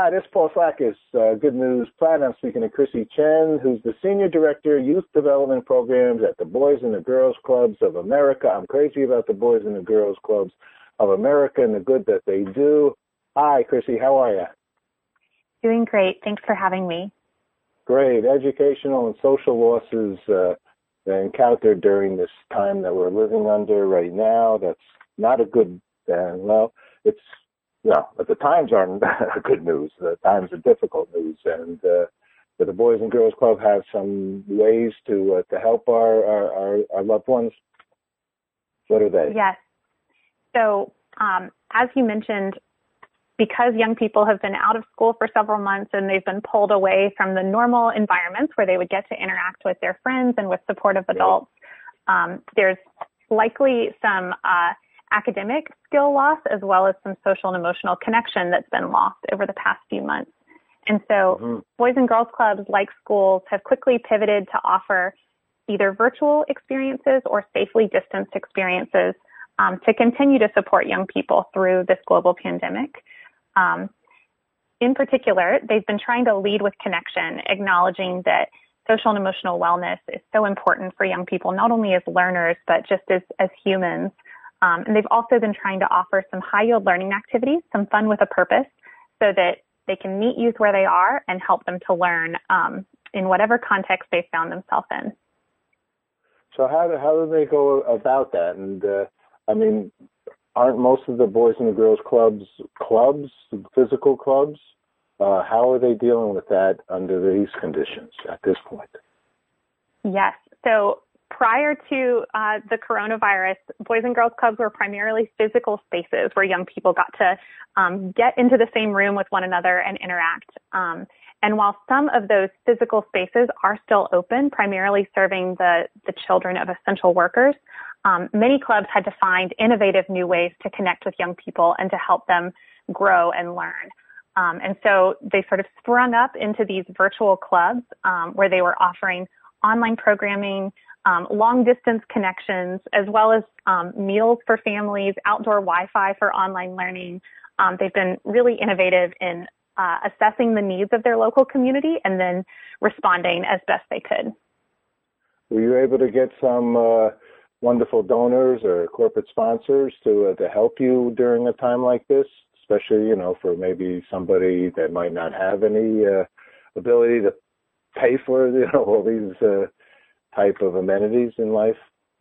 Hi, this is Paul Slackus, Good News Planet. I'm speaking to Chrissy Chen, who's the Senior Director, Youth Development Programs at the Boys and the Girls Clubs of America. I'm crazy about the Boys and the Girls Clubs of America and the good that they do. Hi, Chrissy. How are you? Doing great. Thanks for having me. Great. Educational and social losses encountered during this time that we're living under right now. That's not a good, but the times aren't good news. The times are difficult news. And but the Boys and Girls Club have some ways to help our loved ones. What are they? Yes. So as you mentioned, because young people have been out of school for several months and they've been pulled away from the normal environments where they would get to interact with their friends and with supportive adults, there's likely some academic skill loss as well as some social and emotional connection that's been lost over the past few months. And so Boys and Girls Clubs, like schools, have quickly pivoted to offer either virtual experiences or safely distanced experiences to continue to support young people through this global pandemic. In particular, they've been trying to lead with connection, acknowledging that social and emotional wellness is so important for young people, not only as learners, but just as humans. And they've also been trying to offer some high-yield learning activities, some fun with a purpose, so that they can meet youth where they are and help them to learn in whatever context they found themselves in. So how do they go about that? And aren't most of the Boys and the Girls Clubs, physical clubs? How are they dealing with that under these conditions at this point? Yes. So prior to the coronavirus, Boys and Girls Clubs were primarily physical spaces where young people got to get into the same room with one another and interact. And while some of those physical spaces are still open, primarily serving the children of essential workers, many clubs had to find innovative new ways to connect with young people and to help them grow and learn. And so they sort of sprung up into these virtual clubs where they were offering online programming, long-distance connections, as well as meals for families, outdoor Wi-Fi for online learning. They've been really innovative in assessing the needs of their local community and then responding as best they could. Were you able to get some wonderful donors or corporate sponsors to help you during a time like this, especially, for maybe somebody that might not have any ability to pay for, all these type of amenities in life?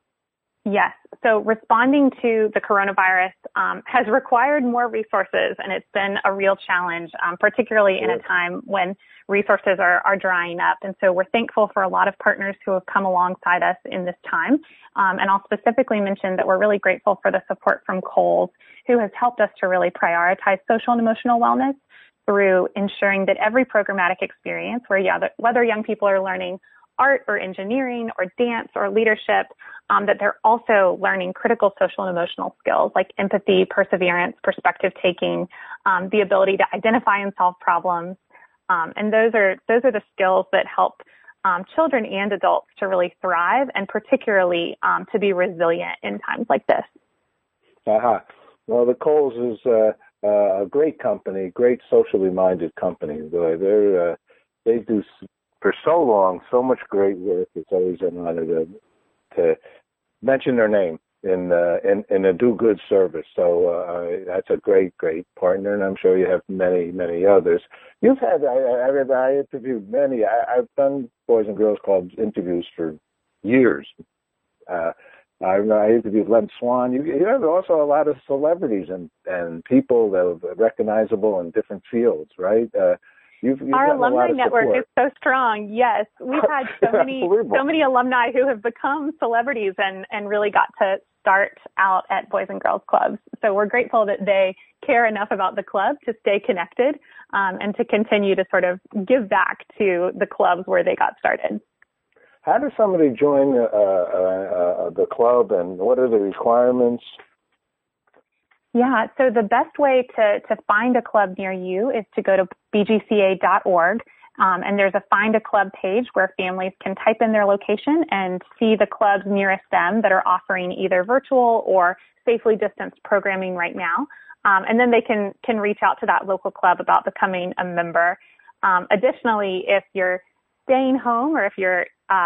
Yes. So responding to the coronavirus has required more resources, and it's been a real challenge, particularly in a time when resources are drying up. And so we're thankful for a lot of partners who have come alongside us in this time. And I'll specifically mention that we're really grateful for the support from Kohl's, who has helped us to really prioritize social and emotional wellness through ensuring that every programmatic experience, whether young people are learning art or engineering or dance or leadership, that they're also learning critical social and emotional skills like empathy, perseverance, perspective taking, the ability to identify and solve problems. And those are the skills that help children and adults to really thrive and particularly to be resilient in times like this. Well, the Kohl's is a great company, great socially minded company. They do for so long so much great work. It's always an honor to mention their name in a do good service. So that's a great partner, and I'm sure you have many others. You've had I interviewed many. I've done Boys and Girls Club interviews for years. I interviewed Len Swan. You have also a lot of celebrities and people that are recognizable in different fields, right? You've Our alumni network is so strong. Yes, we've had so many alumni who have become celebrities and really got to start out at Boys and Girls Clubs. So we're grateful that they care enough about the club to stay connected and to continue to sort of give back to the clubs where they got started. How does somebody join the club, and what are the requirements? Yeah, so the best way to find a club near you is to go to bgca.org, and there's a Find a Club page where families can type in their location and see the clubs nearest them that are offering either virtual or safely distanced programming right now. And then they can reach out to that local club about becoming a member. Additionally, if you're staying home or if you're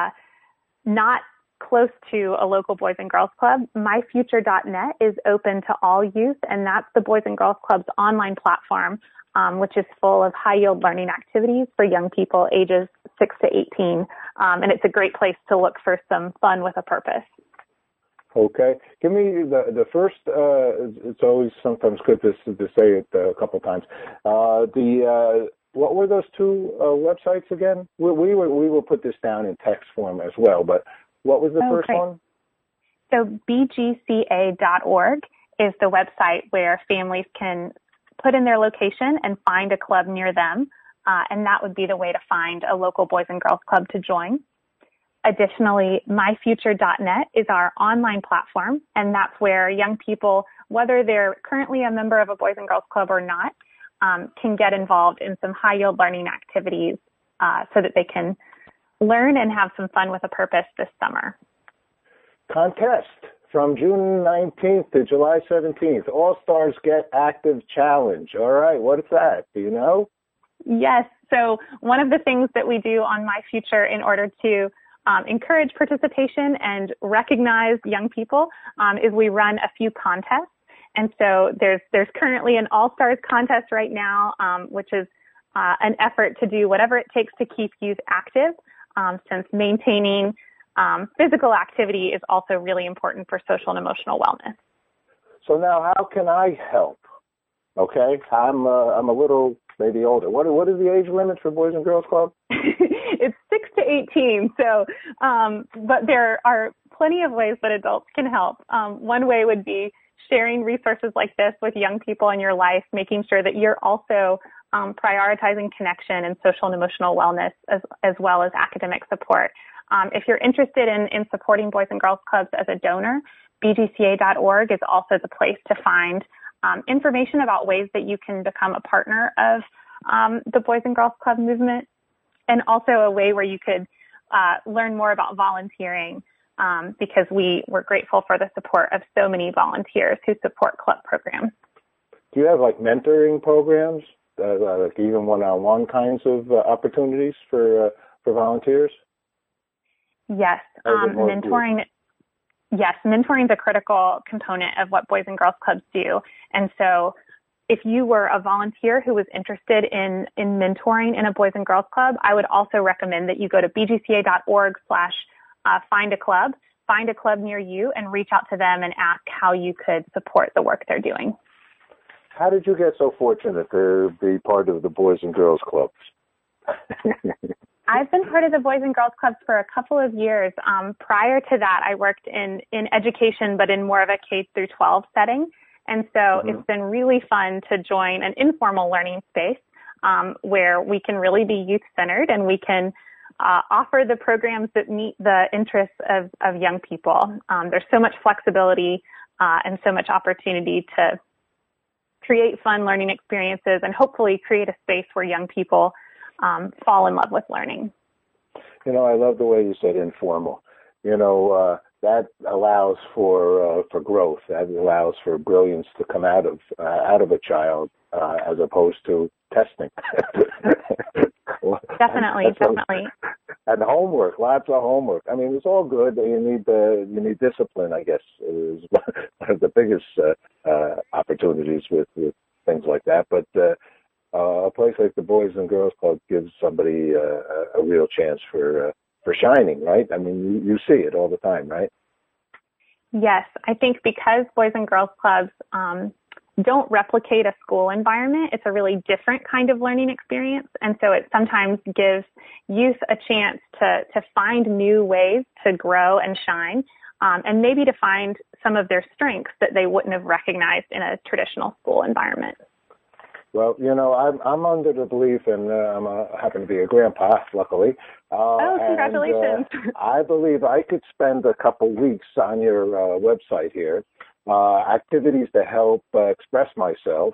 not close to a local Boys and Girls Club, myfuture.net is open to all youth, and that's the Boys and Girls Club's online platform, which is full of high-yield learning activities for young people ages 6 to 18. And it's a great place to look for some fun with a purpose. Okay. Give me the first, it's always sometimes good to say it a couple times. What were those two websites again? We will put this down in text form as well, but what was the first one? So bgca.org is the website where families can put in their location and find a club near them, and that would be the way to find a local Boys and Girls Club to join. Additionally, myfuture.net is our online platform, and that's where young people, whether they're currently a member of a Boys and Girls Club or not, can get involved in some high-yield learning activities so that they can learn and have some fun with a purpose this summer. Contest from June 19th to July 17th. All Stars Get Active Challenge. All right, what is that? Do you know? Yes. So one of the things that we do on My Future in order to encourage participation and recognize young people is we run a few contests. And so there's currently an All Stars contest right now, which is an effort to do whatever it takes to keep youth active, since maintaining physical activity is also really important for social and emotional wellness. So now, how can I help? Okay, I'm a little maybe older. What is the age limit for Boys and Girls Club? It's 6 to 18. So, but there are plenty of ways that adults can help. One way would be sharing resources like this with young people in your life, making sure that you're also prioritizing connection and social and emotional wellness as well as academic support. If you're interested in supporting Boys and Girls Clubs as a donor, bgca.org is also the place to find information about ways that you can become a partner of the Boys and Girls Club movement, and also a way where you could learn more about volunteering, because we're grateful for the support of so many volunteers who support club programs. Do you have like mentoring programs, like even one-on-one kinds of opportunities for volunteers? Yes, mentoring. Yes, mentoring is a critical component of what Boys and Girls Clubs do. And so if you were a volunteer who was interested in mentoring in a Boys and Girls Club, I would also recommend that you go to bgca.org/find a club, find a club near you, and reach out to them and ask how you could support the work they're doing. How did you get so fortunate to be part of the Boys and Girls Clubs? I've been part of the Boys and Girls Clubs for a couple of years. Prior to that, I worked in education, but in more of a K through 12 setting. And so It's been really fun to join an informal learning space where we can really be youth-centered and we can offer the programs that meet the interests of young people. There's so much flexibility and so much opportunity to create fun learning experiences and hopefully create a space where young people fall in love with learning. You know, I love the way you said informal. You know, that allows for growth. That allows for brilliance to come out of a child as opposed to testing. Definitely. And homework, lots of homework. I mean, it's all good. You need discipline, I guess, is one of the biggest opportunities with things like that. But a place like the Boys and Girls Club gives somebody a real chance for shining, right? I mean, you see it all the time, right? Yes, I think because Boys and Girls Clubs don't replicate a school environment, it's a really different kind of learning experience. And so it sometimes gives youth a chance to find new ways to grow and shine, and maybe to find some of their strengths that they wouldn't have recognized in a traditional school environment. Well, you know, I'm under the belief, and I happen to be a grandpa, luckily. Congratulations. And, I believe I could spend a couple weeks on your website here, activities to help express myself,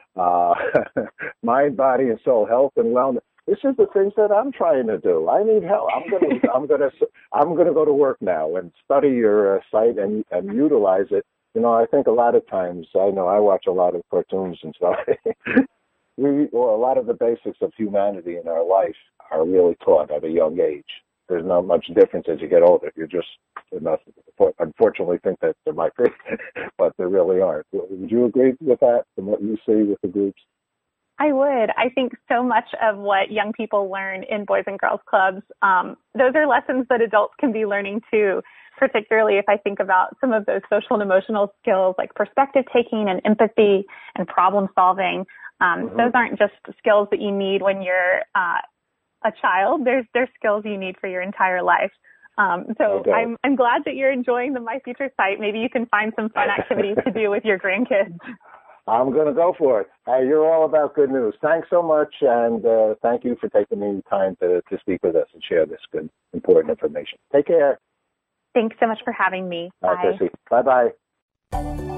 mind, body, and soul, health and wellness. This is the things that I'm trying to do. I need help. I'm gonna go to work now and study your site and utilize it I think a lot of times, I know I watch a lot of cartoons and stuff. A lot of the basics of humanity in our life are really taught at a young age. There's not much difference as you get older. You just unfortunately think that there might be, but there really aren't. Would you agree with that from what you see with the groups? I would. I think so much of what young people learn in Boys and Girls Clubs, those are lessons that adults can be learning too, particularly if I think about some of those social and emotional skills like perspective taking and empathy and problem solving. Those aren't just skills that you need when you're a child. There's skills you need for your entire life. Okay. I'm glad that you're enjoying the My Future site. Maybe you can find some fun activities to do with your grandkids. I'm going to go for it. You're all about good news. Thanks so much, and thank you for taking the time to speak with us and share this good, important information. Take care. Thanks so much for having me. Bye. Bye-bye.